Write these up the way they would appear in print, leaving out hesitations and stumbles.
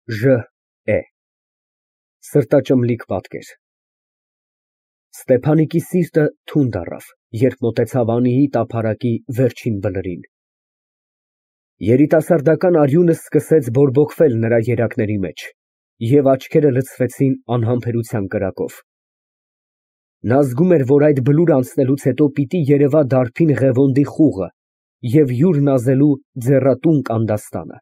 Ժ է Սրտաճմլիկ պատկեր։ Ստեփանիկի սիրտը թունդ առավ, երբ մոտեցավ Անիի տափարակի վերջին բլրին։ Երիտասարդական արյունը սկսեց բորբոքվել նրա երակների մեջ, և աչքերը լցվեցին անհամբերության կրակով։ Նա զգում էր, որ այդ բլուրը անցնելուց հետո պիտի երևա դարբին Ղևոնդի խուղը և յուր նազելու ձեռատուն կանդաստանը։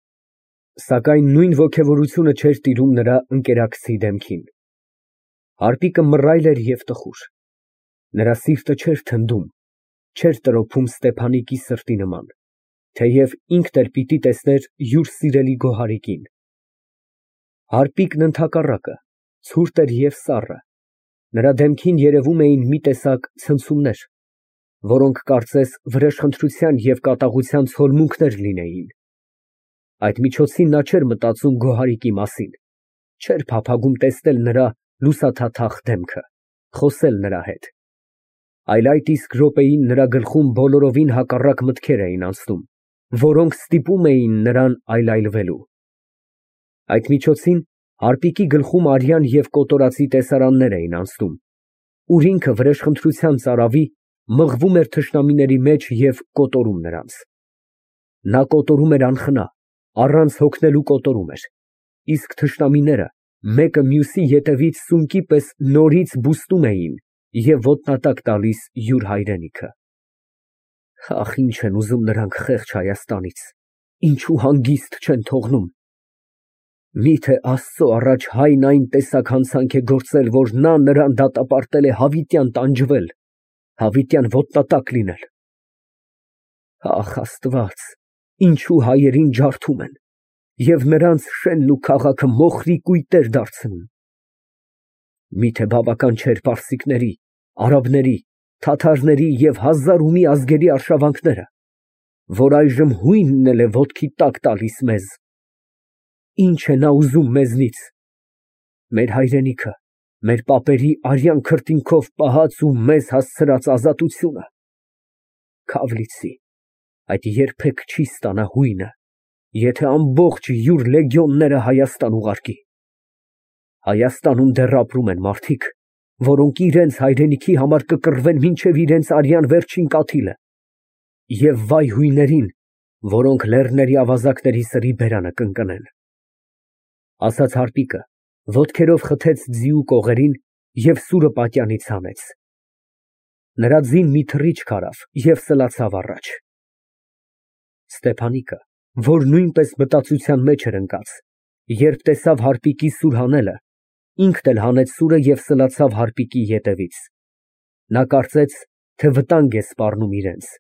Սակայն նույն ոգևորությունը չէր տիրում նրա ընկերակցի դեմքին։ Հարպիկը մռայլ էր և տխուր։ Նրա սիրտը չէր թնդում, չէր տրոփում Ստեփանիկի սրտի նման, թեև ինքն էլ պիտի տեսներ յուր սիրելի գոհարիկին։ Հարպիկն ընդհակառակը, ցուրտ էր և սառը, նրա դեմքին երևում էին մի տեսակ ցնցումներ, որոնք կարծես վրեժխնդրության և կատաղության ցոլմունքներ լինեին։ Այդ միջոցին նա չէր մտածում գոհարիկի մասին, չէր փափագում տեսնել նրա լուսաթաթախ դեմքը, խոսել նրա հետ, այլ այդ իսկ րոպեին նրա գլխում բոլորովին հակառակ մտքեր էին անցնում, որոնք ստիպում էին նրան այլայլվելու։ Այդ միջոցին Հարպիկի գլխում արյան և կոտորածի տեսարաններ էին անցնում, ուր ինքը վրեժխնդրության ծարավի մղվում էր թշնամիների մեջ և կոտորում նրանց։ Նա կոտորում էր անխնա, առանց հոգնելու կոտորում էր, իսկ թշնամիները մեկը մյուսի ետևից սունկի պես նորից բուստում էին և ոտնատակ տալիս յուր հայրենիքը։ Ախ, ինչ են ուզում նրանք խեղճ Հայաստանից, ինչու հանգիստ չեն թողնում։ Միթե Աստծո առաջ հայն այն տեսակ հանցանք է գործել, որ նա նրան դատապարտել է հավիտյան տանջվել, հավիտյան ոտնատակ լինել։ Ախ, Աստված, ինչու հայերին ջարդում են և նրանց շենն ու քաղաքը մոխրի կույտեր դարձնում։ Միթե բավական չէր պարսիկների, արաբների, թաթարների և հազար ու մի ազգերի արշավանքները, որ այժմ հույնն էլ է ոտքի տակ տալիս մեզ։ Ինչ է նա ուզում մեզնից։ Մեր հայրենիքը, մեր պապերի արյան քրտինքով պահած ու մեզ հասցրած ազատությունը։ Քավ լիցի, այդ երբեք չի ստանա հույնը, եթե ամբողջ յուր լեգիոնները Հայաստան ուղարկի։ Հայաստանում դեռ ապրում են մարդիկ, որոնք իրենց հայրենիքի համար կկռվեն մինչև իրենց արյան վերջին կաթիլը, և վայ հույներին, որոնք լեռների ավազակների սրի բերանը կընկնեն։ Ասաց Հարպիկը, ոտքերով խթեց ձիու կողերին և սուրը պատյանից հանեց։ Նրա ձին մի թռիչք արավ և սլացավ առաջ։ Ստեփանիկը, որ նույնպես մտածության մեջ էր ընկած, երբ տեսավ Հարպիկի սուր հանելը, ինքն էլ հանեց սուրը և սլացավ Հարպիկի ետևից։ Նա կարծեց, թե վտանգ է սպառնում իրենց։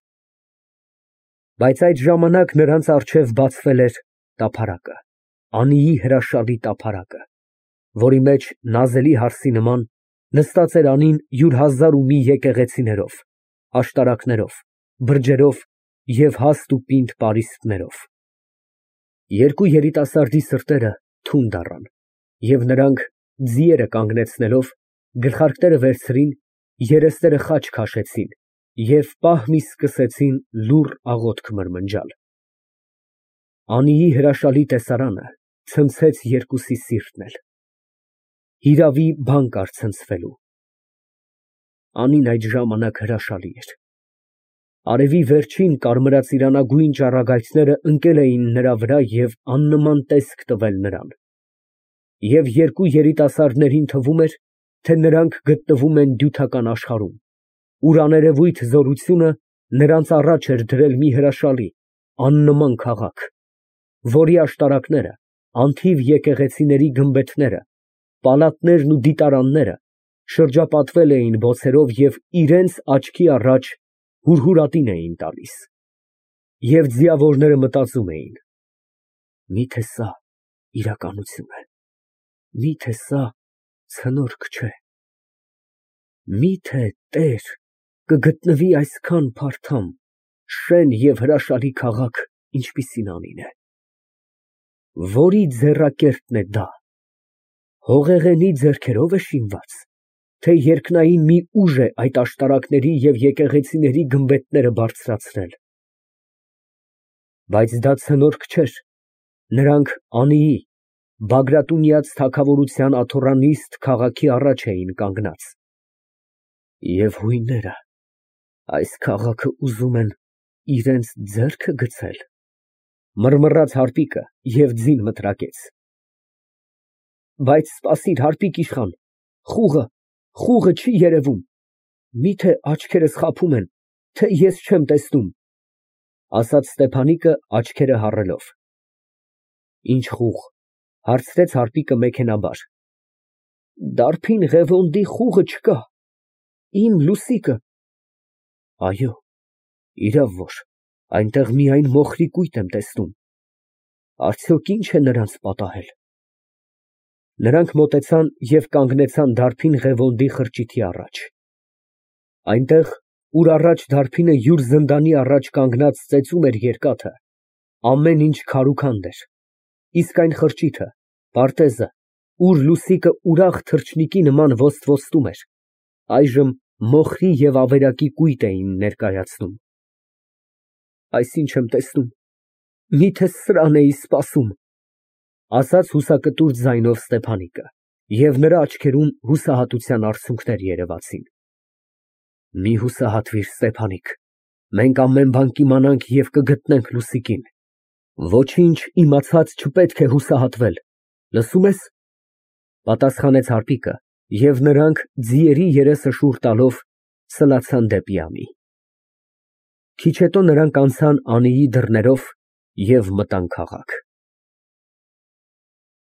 Բայց այդ ժամանակ նրանց առջև բացվել էր տափարակը, Անիի հրաշալի տափարակը, որի մեջ նազելի հարսի նման նստած էր Անին յուր հազար ու մի եկեղեցիներով, աշտարակներով, բրջերով և հաստ ու պինդ պարիսպներով։ Երկու երիտասարդի սրտերը թունդ առան, և նրանք, ձիերը կանգնեցնելով, գլխարկները վերցրին, երեսները խաչ քաշեցին և պահ մի սկսեցին լուռ աղոթք մրմնջալ։ Անիի հրաշալի տեսարանը ցնցեց երկուսի սիրտն էլ։ Հիրավի, բան կար ցնցվելու։ Անին այդ ժամանակ հրաշալի էր։ Արևի վերջին կարմրածիրանագույն ճառագայթները ընկել էին նրա վրա և աննման տեսք տվել նրան։ Եվ երկու երիտասարդներին թվում էր, թե նրանք գտնվում են դյութական աշխարհում, ուր աներևույթ զորությունը նրանց առաջ էր դրել մի հրաշալի, աննման քաղաք, որի աշտարակները, անթիվ եկեղեցիների գմբեթները, պալատներն ու դիտարանները շրջապատվել էին բոցերով և իրենց աչքի առաջ հուրհուրատին էին տալիս։ Եվ ձիավորները մտածում էին. միթե սա իրականություն է, միթե սա ցնորք չէ, միթե տեր կգտնվի այսքան փարթամ, շեն և հրաշալի քաղաք, ինչպիսին Անին է։ Որի ձեռակերտն է դա, հողեղենի ձեռքերո՞վ է շինված, թե երկնային մի ուժ է այդ աշտարակների և եկեղեցիների գմբեթները բարձրացրել։ Բայց դա ցնորք չէր, նրանք Անիի, Բագրատունյաց թագավորության աթոռանիստ քաղաքի առաջ էին կանգնած։ Եվ հույները այս քաղաքը ուզում են իրենց ձեռքը գցել, մռմռաց հարպիկը և ձին մտրակեց։ Բայց սպասիր, հարպիկ իշխան, խուղը չի երևում, միթե աչքերս խաբում են, թե ես չեմ տեսնում, ասաց Ստեփանիկը աչքերը հառելով։ Ինչ խուղ, հարցրեց հարպիկը մեքենաբար։ Դարբին Ղևոնդի խուղը չկա, իմ Լուսիկը։ Այո, իրավ որ, այնտեղ միայն մոխրի կույտ եմ տեսնում, արդյոք ինչ է նրանց պատահել։ Նրանք մոտեցան և կանգնեցան դարբին Ղևոնդի խրճիթի առաջ։ Այնտեղ, ուր առաջ դարբինը յուր զնդանի առաջ կանգնած ծեծում էր երկաթը, ամեն ինչ քարուքանդ էր, իսկ այն խրճիթը, պարտեզը, ուր Լուսիկը ուրախ թռչնիկի նման ոստվոտում էր, այժմ մոխրի և ավերակի կույտ էին ներկայացնում։ Այս ինչ եմ տեսնում, միթե սրան էի սպասում, ասաց հուսակտուր ձայնով Ստեփանիկը, և նրա աչքերում հուսահատության արցունքներ երևացին։ Մի հուսահատվիր, Ստեփանիկ, մենք ամեն բան կիմանանք և կգտնենք Լուսիկին։ Ոչինչ իմացած չպետք է հուսահատվել, լսո՞ւմ ես, պատասխանեց հարպիկը, և նրանք ձիերի երեսը շուռ տալով սլացան դեպի ամի։ Քիչ հետո նրանք անցան Անիի դռներով և մտան քաղաք։